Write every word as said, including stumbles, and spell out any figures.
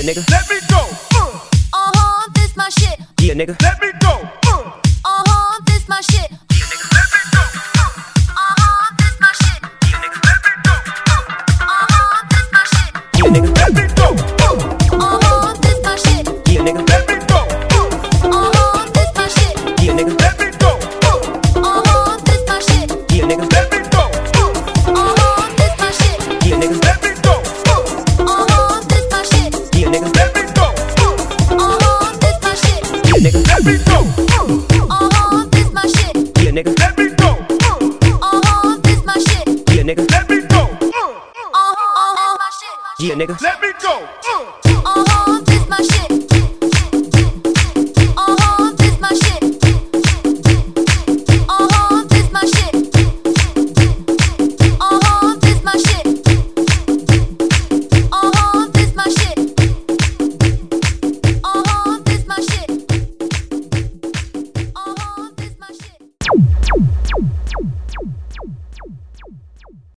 nigga. Let me go. Uh huh, this my shit. Yeah, nigga. Let me go. Uh huh, this my shit.